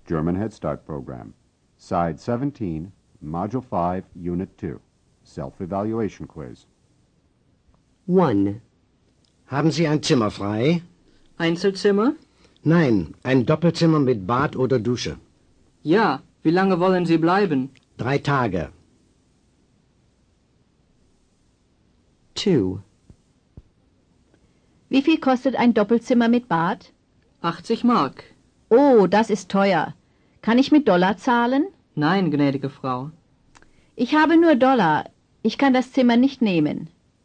German Head Start Program. Side 17, Module 5, Unit 2. Self-Evaluation Quiz. 1. Haben Sie ein Zimmer frei? Einzelzimmer? Nein, ein Doppelzimmer mit Bad oder Dusche. Ja. Wie lange wollen Sie bleiben? 3 Tage. 2. Wie viel kostet ein Doppelzimmer mit Bad? 80 Mark. Oh, das ist teuer. Kann ich mit Dollar zahlen? Nein, gnädige Frau. Ich habe nur Dollar. Ich kann das Zimmer nicht nehmen.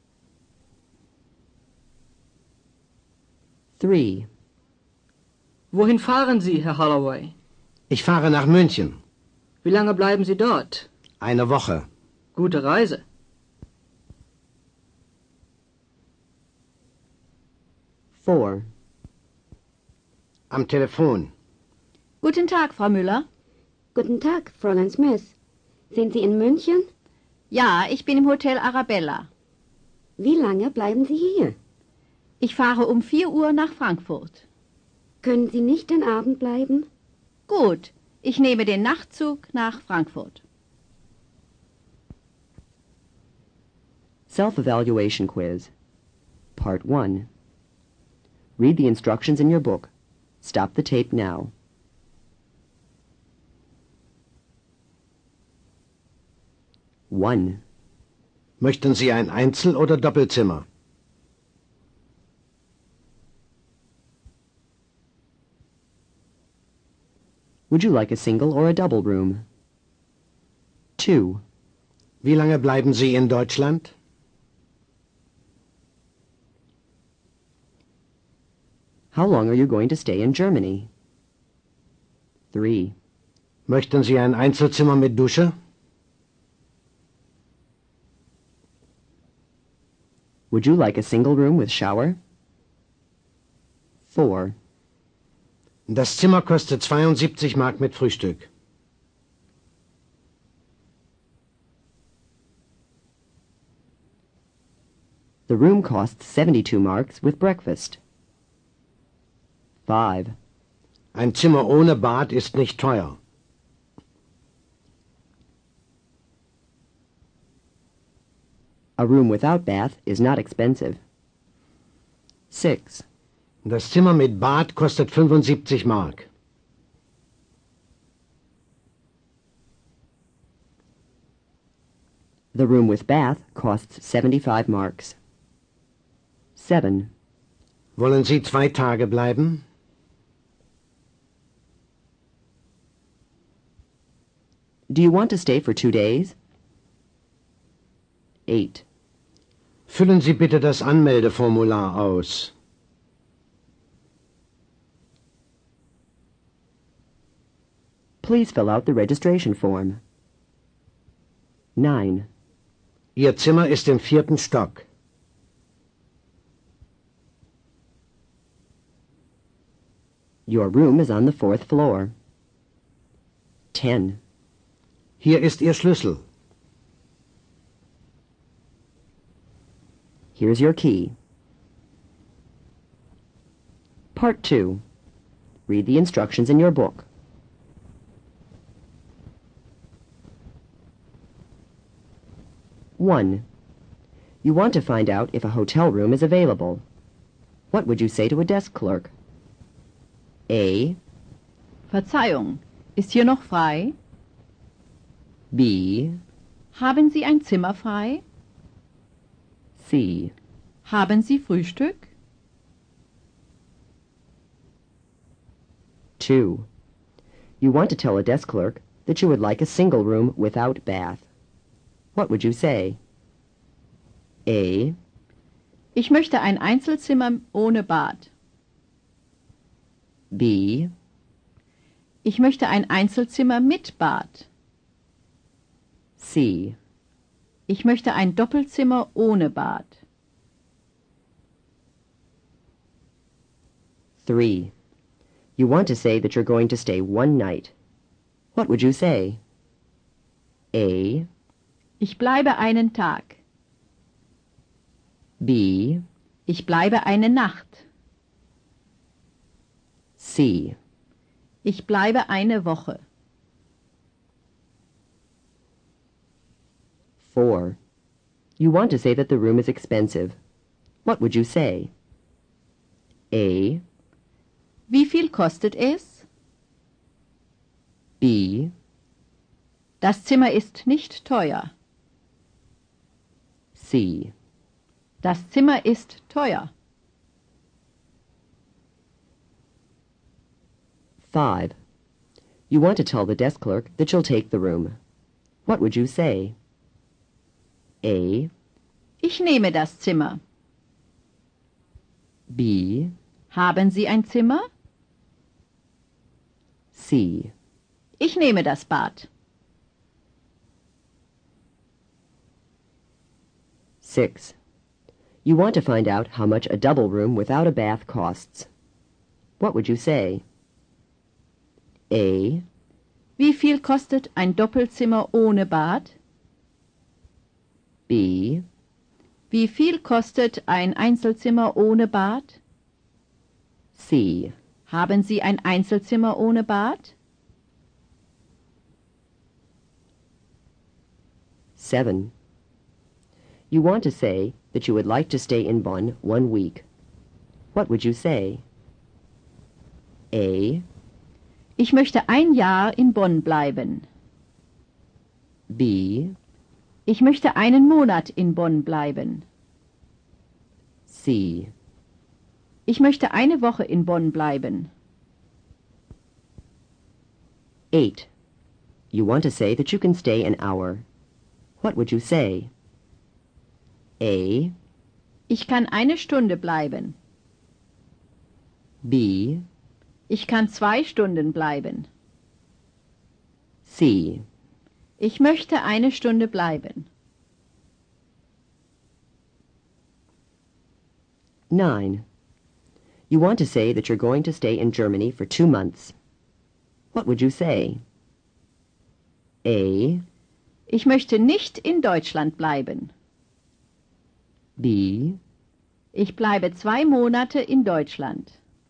3. Wohin fahren Sie, Herr Holloway? Ich fahre nach München. Wie lange bleiben Sie dort? Eine Woche. Gute Reise. 4. Am Telefon. Guten Tag, Frau Müller. Guten Tag, Fräulein Smith. Sind Sie in München? Ja, ich bin im Hotel Arabella. Wie lange bleiben Sie hier? Ich fahre um 4 Uhr nach Frankfurt. Können Sie nicht den Abend bleiben? Gut, ich nehme den Nachtzug nach Frankfurt. Self-Evaluation Quiz. Part 1. Read the instructions in your book. Stop the tape now. 1. Möchten Sie ein Einzel- oder Doppelzimmer? Would you like a single or a double room? 2. Wie lange bleiben Sie in Deutschland? How long are you going to stay in Germany? 3. Möchten Sie ein Einzelzimmer mit Dusche? Would you like a single room with shower? 4. Das Zimmer kostet 72 Mark mit Frühstück. The room costs 72 marks with breakfast. 5. Ein Zimmer ohne Bad ist nicht teuer. A room without bath is not expensive. 6. Das Zimmer mit Bad kostet 75 Mark. The room with bath costs 75 marks. 7. Wollen Sie 2 Tage bleiben? Do you want to stay for 2 days? 8. Füllen Sie bitte das Anmeldeformular aus. Please fill out the registration form. 9. Ihr Zimmer ist im 4. Stock. Your room is on the 4th floor. 10. Hier ist Ihr Schlüssel. Here's your key. Part 2. Read the instructions in your book. 1. You want to find out if a hotel room is available. What would you say to a desk clerk? A. Verzeihung, ist hier noch frei? B. Haben Sie ein Zimmer frei? C. Haben Sie Frühstück? 2. You want to tell a desk clerk that you would like a single room without bath. What would you say? A. Ich möchte ein Einzelzimmer ohne Bad. B. Ich möchte ein Einzelzimmer mit Bad. C. Ich möchte ein Doppelzimmer ohne Bad. 3. You want to say that you're going to stay 1 night. What would you say? A. Ich bleibe einen Tag. B. Ich bleibe eine Nacht. C. Ich bleibe eine Woche. 4. You want to say that the room is expensive. What would you say? A, Wie viel kostet es? B, Das Zimmer ist nicht teuer. C. Das Zimmer ist teuer. 5. You want to tell the desk clerk that you'll take the room. What would you say? A, Ich nehme das Zimmer. B, Haben Sie ein Zimmer? C. Ich nehme das Bad. 6. You want to find out how much a double room without a bath costs. What would you say? A, Wie viel kostet ein Doppelzimmer ohne Bad? B, Wie viel kostet ein Einzelzimmer ohne Bad? C. Haben Sie ein Einzelzimmer ohne Bad? 7. You want to say that you would like to stay in Bonn 1 week. What would you say? A, Ich möchte ein Jahr in Bonn bleiben. B, Ich möchte einen Monat in Bonn bleiben. C. Ich möchte eine Woche in Bonn bleiben. 8. You want to say that you can stay an hour. What would you say? A, Ich kann eine Stunde bleiben. B, Ich kann 2 Stunden bleiben. C. Ich möchte eine Stunde bleiben. 9. You want to say that you're going to stay in Germany for 2 months. What would you say? A, Ich möchte nicht in Deutschland bleiben. B, Ich bleibe 2 Monate in Deutschland.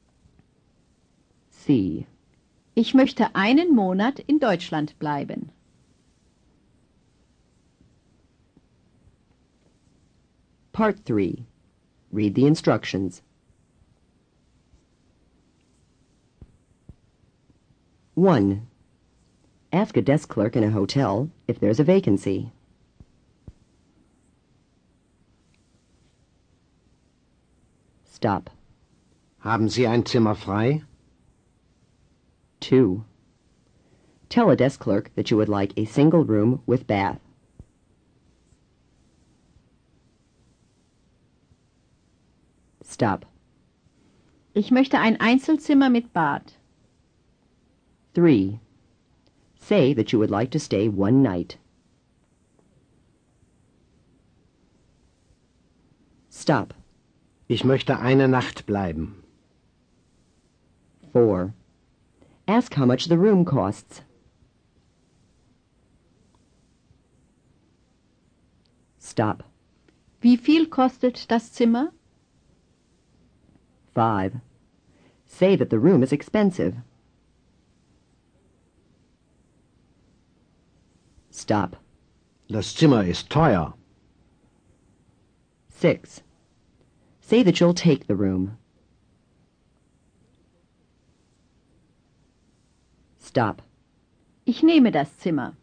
C. Ich möchte einen Monat in Deutschland bleiben. Part 3. Read the instructions. 1. Ask a desk clerk in a hotel if there's a vacancy. Stop. Haben Sie ein Zimmer frei? 2. Tell a desk clerk that you would like a single room with bath. Stop. Ich möchte ein Einzelzimmer mit Bad. 3. Say that you would like to stay 1 night. Stop. Ich möchte eine Nacht bleiben. 4. Ask how much the room costs. Stop. Wie viel kostet das Zimmer? 5. Say that the room is expensive. Stop. Das Zimmer ist teuer. 6. Say that you'll take the room. Stop. Ich nehme das Zimmer.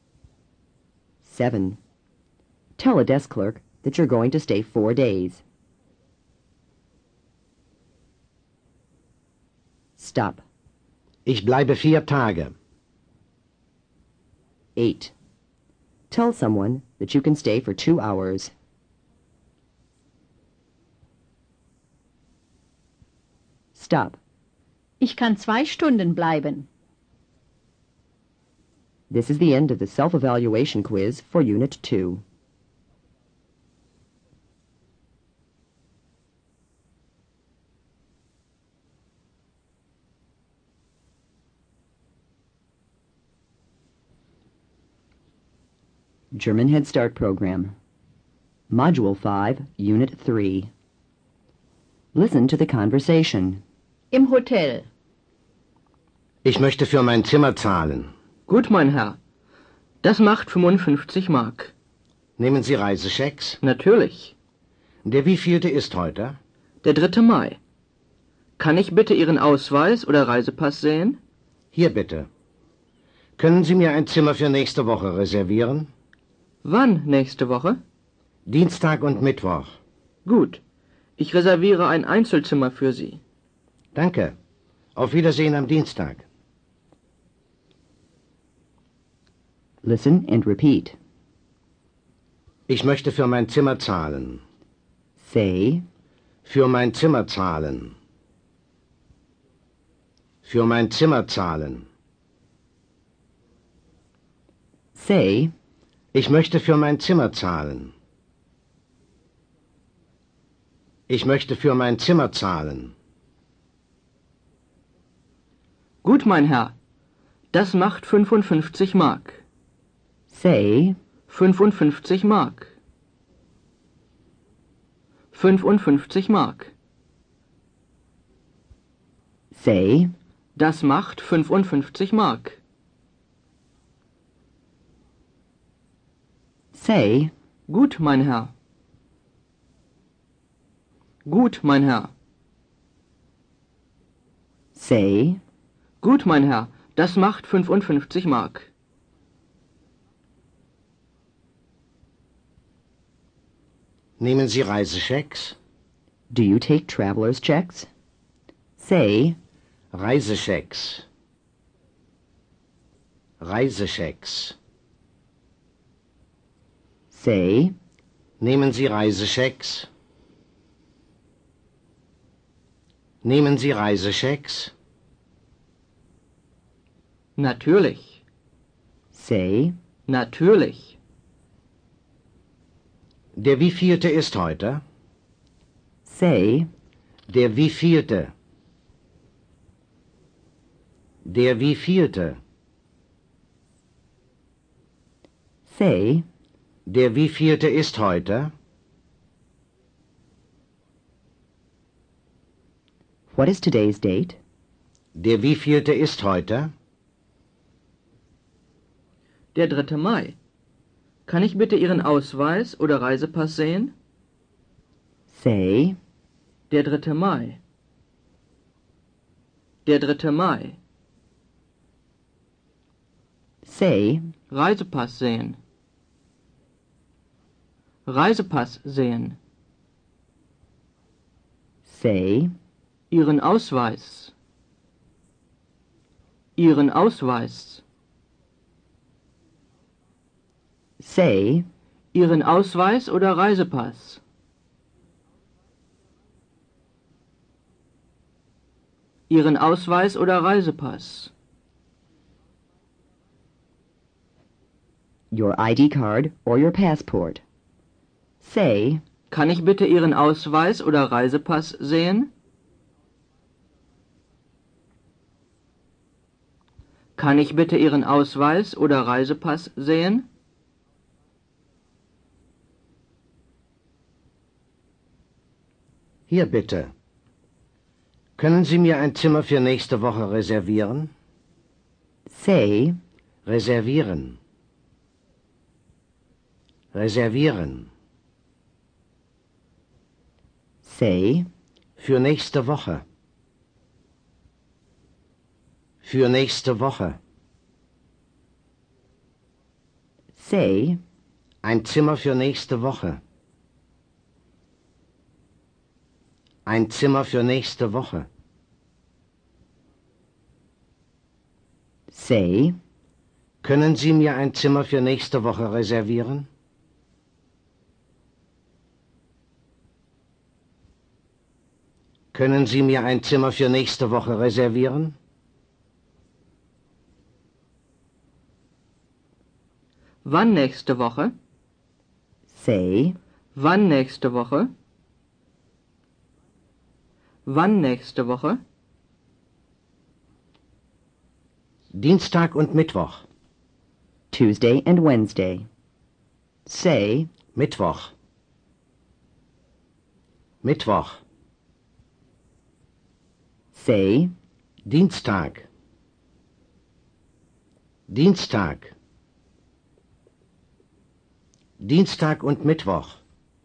7. Tell a desk clerk that you're going to stay 4 days. Stop. Ich bleibe 4 Tage. 8. Tell someone that you can stay for 2 hours. Stop. Ich kann 2 Stunden bleiben. This is the end of the self-evaluation quiz for Unit 2. German Head Start Program. Module 5, Unit 3. Listen to the conversation. Im Hotel. Ich möchte für mein Zimmer zahlen. Gut, mein Herr. Das macht 55 Mark. Nehmen Sie Reisechecks? Natürlich. Der wievielte ist heute? Der 3. Mai. Kann ich bitte Ihren Ausweis oder Reisepass sehen? Hier bitte. Können Sie mir ein Zimmer für nächste Woche reservieren? Wann nächste Woche? Dienstag und Mittwoch. Gut. Ich reserviere ein Einzelzimmer für Sie. Danke. Auf Wiedersehen am Dienstag. Listen and repeat. Ich möchte für mein Zimmer zahlen. Say, Für mein Zimmer zahlen. Für mein Zimmer zahlen. say, Ich möchte für mein Zimmer zahlen. Ich möchte für mein Zimmer zahlen. Gut, mein Herr. Das macht 55 Mark. say, 55 Mark. 55 Mark. say, Das macht 55 Mark. say, Gut, mein Herr. Gut, mein Herr. say, Gut, mein Herr. Das macht 55 Mark. Nehmen Sie Reisechecks? do you take traveler's checks? Say, Reisechecks. Reisechecks. say, Nehmen Sie Reisechecks? Nehmen Sie Reisechecks? Natürlich. say, Natürlich. Der wievielte ist heute? say, Der wievielte? Der wievielte? say, Der wievielte ist heute? what is today's date? Der wievielte ist heute? Der 3. Mai. Kann ich bitte Ihren Ausweis oder Reisepass sehen? Say, Der 3. Mai. Der 3. Mai. say, Reisepass sehen. Reisepass sehen. say, Ihren Ausweis. Ihren Ausweis. say, Ihren Ausweis oder Reisepass. Ihren Ausweis oder Reisepass. your ID card or your passport. Say, Kann ich bitte Ihren Ausweis oder Reisepass sehen? Kann ich bitte Ihren Ausweis oder Reisepass sehen? Hier bitte. Können Sie mir ein Zimmer für nächste Woche reservieren? say, Reservieren. Reservieren. say, Für nächste Woche. Für nächste Woche. say, Ein Zimmer für nächste Woche. Ein Zimmer für nächste Woche. say, Können Sie mir ein Zimmer für nächste Woche reservieren? Können Sie mir ein Zimmer für nächste Woche reservieren? Wann nächste Woche? say, Wann nächste Woche? Wann nächste Woche? Dienstag und Mittwoch. Tuesday and Wednesday. Say, Mittwoch. Mittwoch. say, Dienstag. Dienstag. Dienstag und Mittwoch.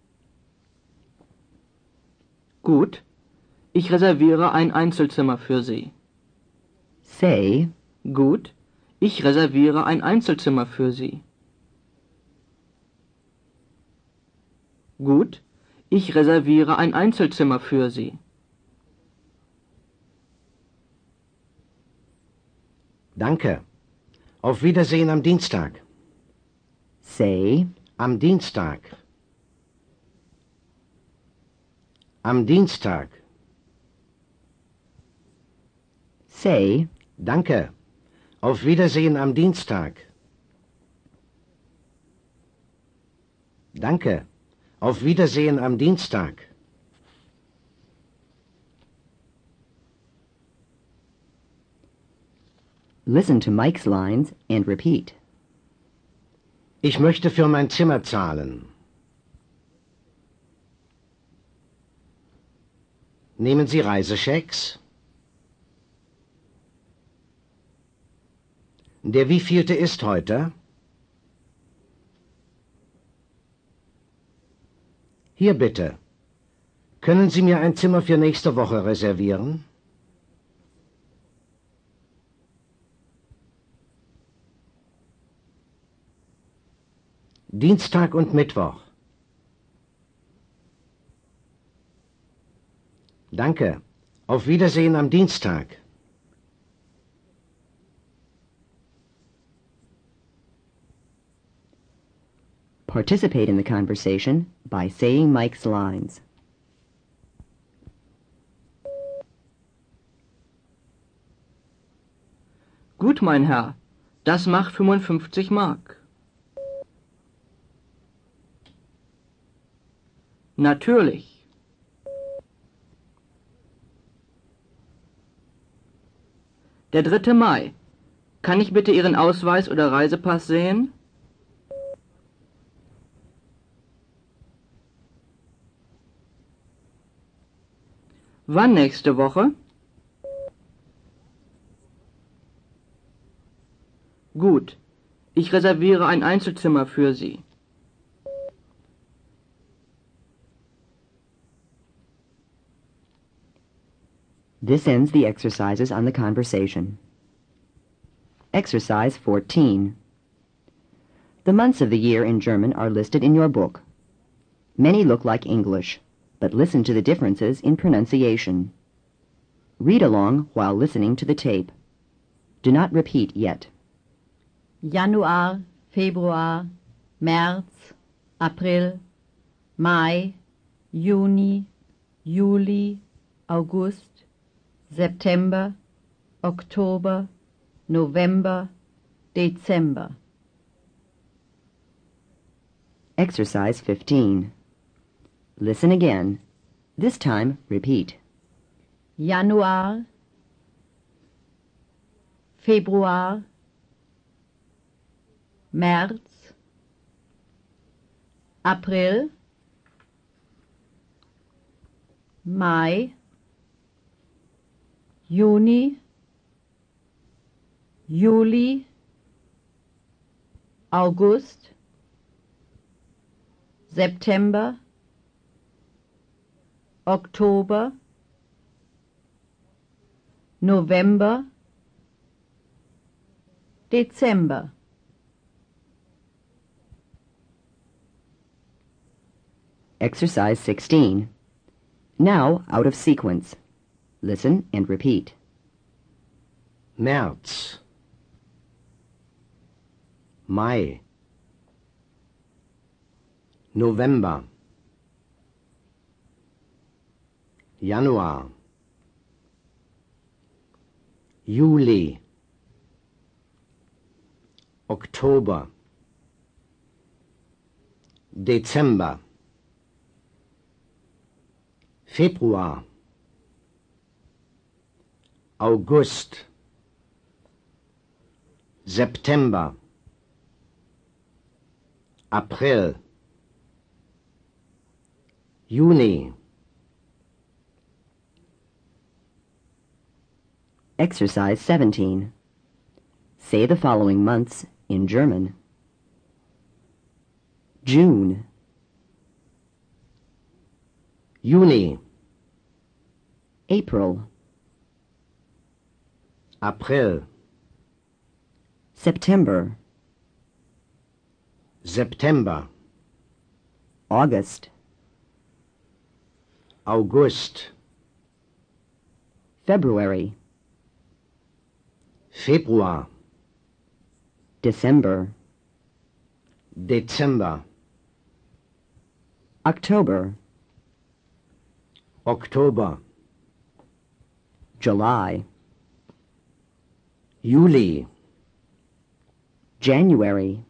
Gut, ich reserviere ein Einzelzimmer für Sie. Say, Gut, ich reserviere ein Einzelzimmer für Sie. Gut, ich reserviere ein Einzelzimmer für Sie. Danke. Auf Wiedersehen am Dienstag. say, Am Dienstag. Am Dienstag. say, Danke. Auf Wiedersehen am Dienstag. Danke. Auf Wiedersehen am Dienstag. listen to Mike's lines and repeat. Ich möchte für mein Zimmer zahlen. Nehmen Sie Reisechecks? Der wievielte ist heute? Hier bitte. Können Sie mir ein Zimmer für nächste Woche reservieren? Dienstag und Mittwoch. Danke. Auf Wiedersehen am Dienstag. Participate in the conversation by saying Mike's lines. Gut, mein Herr, das macht 55 Mark. Natürlich. Der 3. Mai. Kann ich bitte Ihren Ausweis oder Reisepass sehen? Wann nächste Woche? Gut, ich reserviere ein Einzelzimmer für Sie. This ends the exercises on the conversation. Exercise 14. The months of the year in German are listed in your book. Many look like English, but listen to the differences in pronunciation. Read along while listening to the tape. Do not repeat yet. Januar, Februar, März, April, Mai, Juni, Juli, August, September, Oktober, November, Dezember. Exercise 15. Listen again. This time, repeat. Januar, Februar, März, April, Mai, Juni, Juli, August, September, Oktober, November, Dezember. Exercise 16. Now out of sequence. Listen and repeat. März. Mai. November. Januar. Juli. Oktober. Dezember. Februar. August. September. April. Juni. Exercise 17. Say the following months in German. June, Juni, April, April, September, September, August, August, February, Februar, December, Dezember, October, Oktober, July, Juli, January,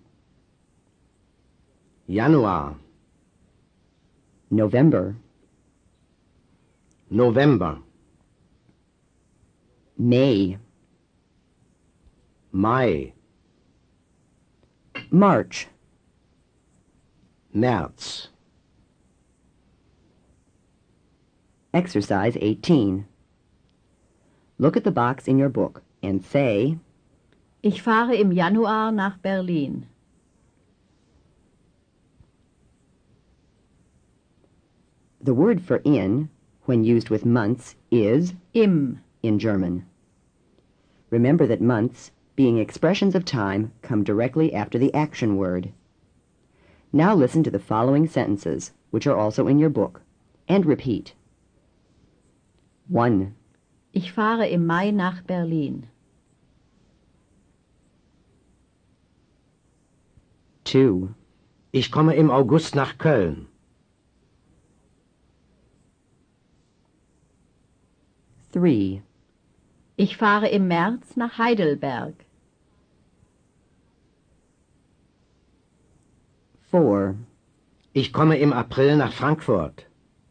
Januar, November, November, May, Mai, March, März. Exercise 18. Look at the box in your book and say, Ich fahre im Januar nach Berlin. The word for in, when used with months, is Im. in German. Remember that months, being expressions of time, come directly after the action word. Now listen to the following sentences, which are also in your book, and repeat. 1. Ich fahre im Mai nach Berlin. 2. Ich komme im August nach Köln. 3. Ich fahre im März nach Heidelberg. 4. Ich komme im April nach Frankfurt.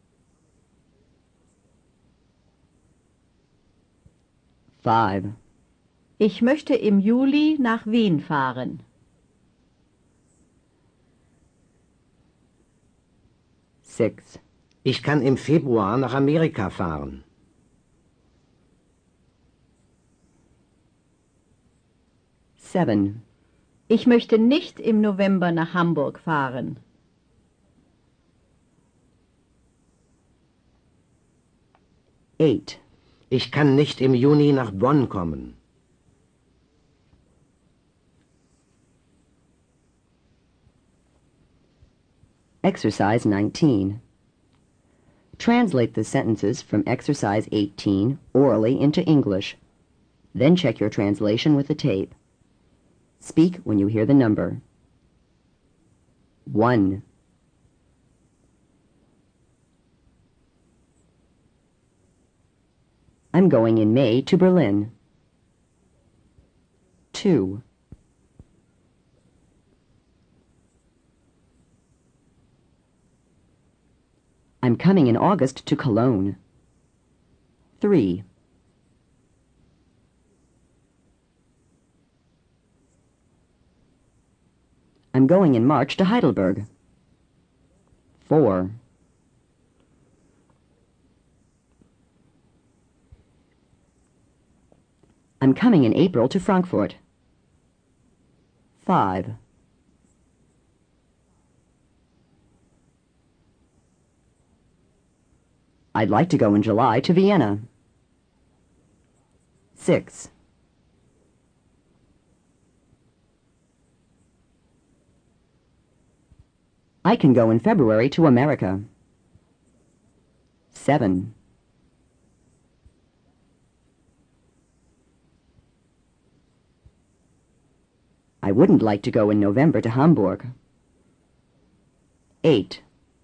5. Ich möchte im Juli nach Wien fahren. 6. Ich kann im Februar nach Amerika fahren. 7. Ich möchte nicht im November nach Hamburg fahren. 8. Ich kann nicht im Juni nach Bonn kommen. 19. Translate the sentences from Exercise 18 orally into English. Then check your translation with the tape. Speak when you hear the number. 1. I'm going in May to Berlin. 2. I'm coming in August to Cologne. 3. I'm going in March to Heidelberg. 4. I'm coming in April to Frankfurt. 5. I'd like to go in July to Vienna. 6. I can go in February to America. 7. I wouldn't like to go in November to Hamburg. 8.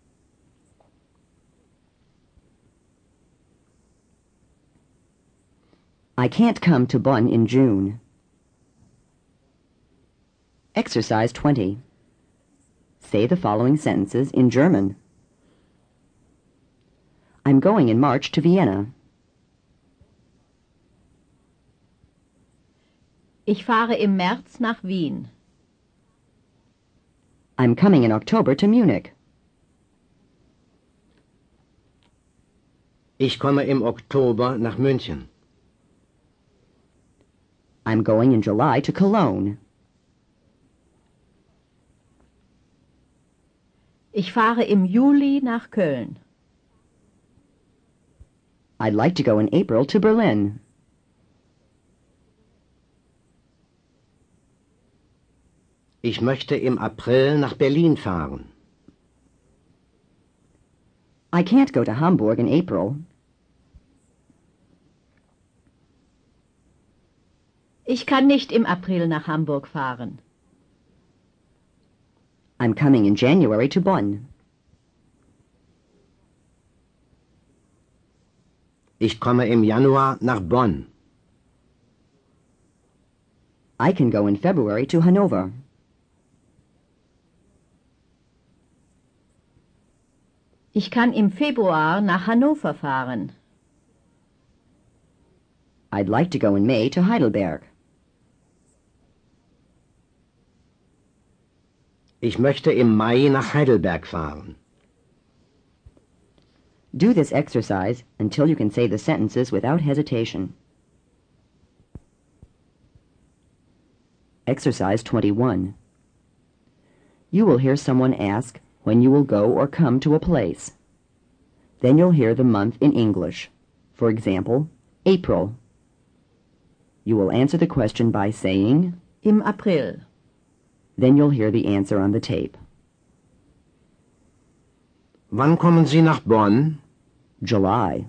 I can't come to Bonn in June. Exercise 20. Say the following sentences in German. I'm going in March to Vienna. Ich fahre im März nach Wien. I'm coming in October to Munich. Ich komme im Oktober nach München. I'm going in July to Cologne. Ich fahre im Juli nach Köln. I'd like to go in April to Berlin. Ich möchte im April nach Berlin fahren. I can't go to Hamburg in April. Ich kann nicht im April nach Hamburg fahren. I'm coming in January to Bonn. Ich komme im Januar nach Bonn. I can go in February to Hanover. Ich kann im Februar nach Hannover fahren. I'd like to go in May to Heidelberg. Ich möchte im Mai nach Heidelberg fahren. Do this exercise until you can say the sentences without hesitation. Exercise 21. You will hear someone ask when you will go or come to a place. Then you'll hear the month in English. For example, April. You will answer the question by saying, Im April. then you'll hear the answer on the tape. Wann kommen Sie nach Bonn? July.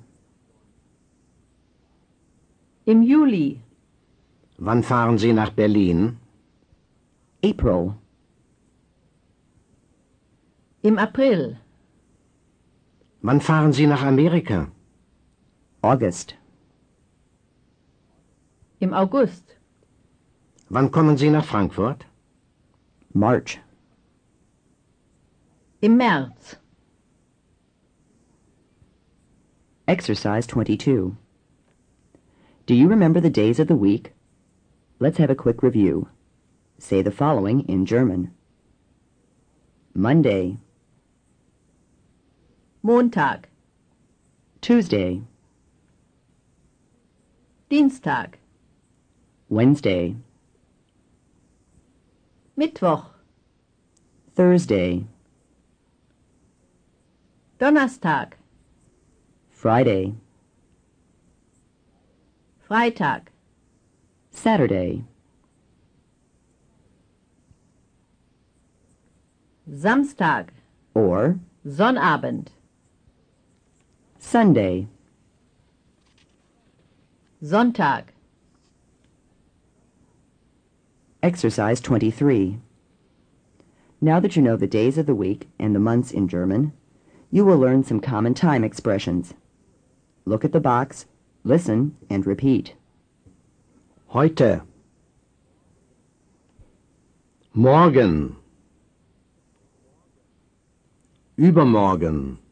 Im Juli. Wann fahren Sie nach Berlin? April. Im April. Wann fahren Sie nach Amerika? August. Im August. Wann kommen Sie nach Frankfurt? March. Im März. Exercise 22. Do you remember the days of the week? Let's have a quick review. Say the following in German. Monday, Montag. Tuesday, Dienstag. Wednesday, Mittwoch. Thursday, Donnerstag. Friday, Freitag. Saturday, Samstag. or Sonnabend. Sunday. Sonntag. Exercise 23. Now that you know the days of the week and the months in German, you will learn some common time expressions. Look at the box, listen, and repeat. Heute. Morgen. Übermorgen.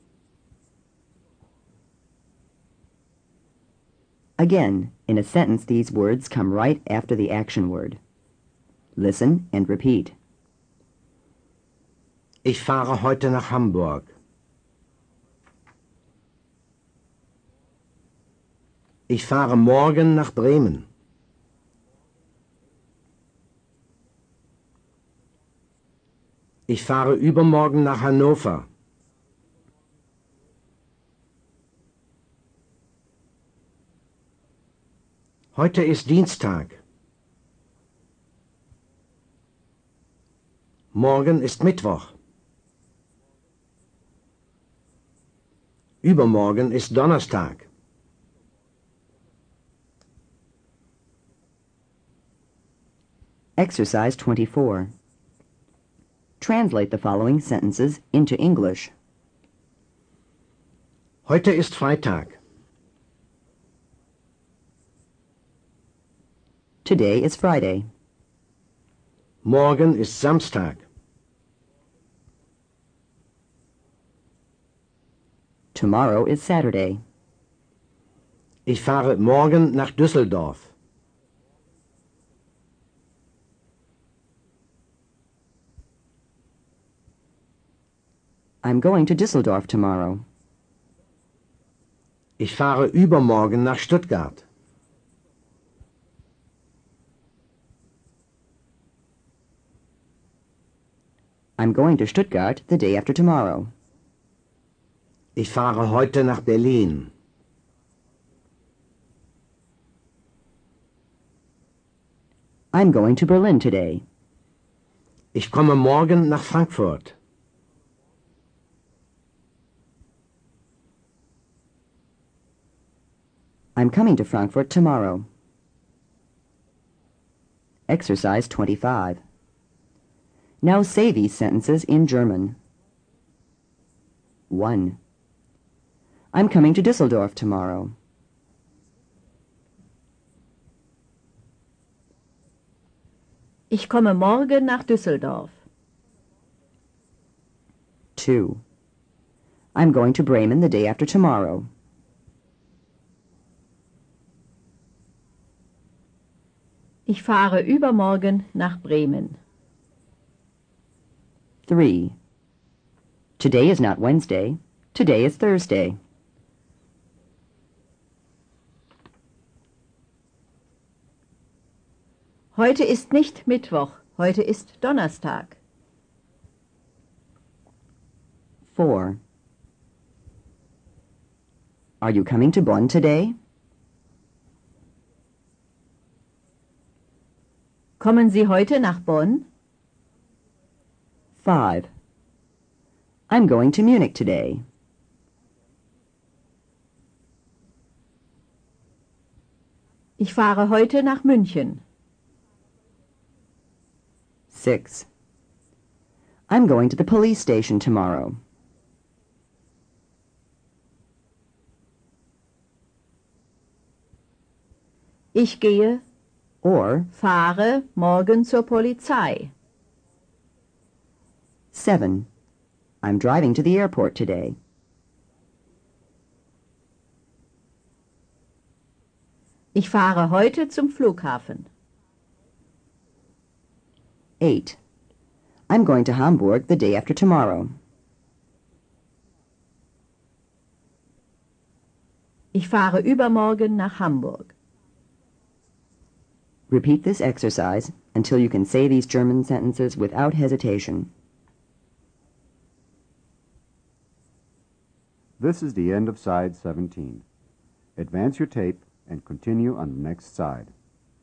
Again, in a sentence, these words come right after the action word. Listen and repeat. Ich fahre heute nach Hamburg. Ich fahre morgen nach Bremen. Ich fahre übermorgen nach Hannover. Heute ist Dienstag. Morgen ist Mittwoch. Übermorgen ist Donnerstag. Exercise 24. Translate the following sentences into English. Heute ist Freitag. Today is Friday. Morgen ist Samstag. Tomorrow is Saturday. Ich fahre morgen nach Düsseldorf. I'm going to Düsseldorf tomorrow. Ich fahre übermorgen nach Stuttgart. I'm going to Stuttgart the day after tomorrow. Ich fahre heute nach Berlin. I'm going to Berlin today. Ich komme morgen nach Frankfurt. I'm coming to Frankfurt tomorrow. Exercise 25. Now say these sentences in German. 1. I'm coming to Düsseldorf tomorrow. Ich komme morgen nach Düsseldorf. 2. I'm going to Bremen the day after tomorrow. Ich fahre übermorgen nach Bremen. 3. Today is not Wednesday. Today is Thursday. Heute ist nicht Mittwoch, heute ist Donnerstag. 4. Are you coming to Bonn today? Kommen Sie heute nach Bonn? 5. I'm going to Munich today. Ich fahre heute nach München. 6. I'm going to the police station tomorrow. Ich gehe, Or fahre morgen zur Polizei. 7. I'm driving to the airport today. Ich fahre heute zum Flughafen. 8. I'm going to Hamburg the day after tomorrow. Ich fahre übermorgen nach Hamburg. Repeat this exercise until you can say these German sentences without hesitation. This is the end of side 17. Advance your tape and continue on the next side.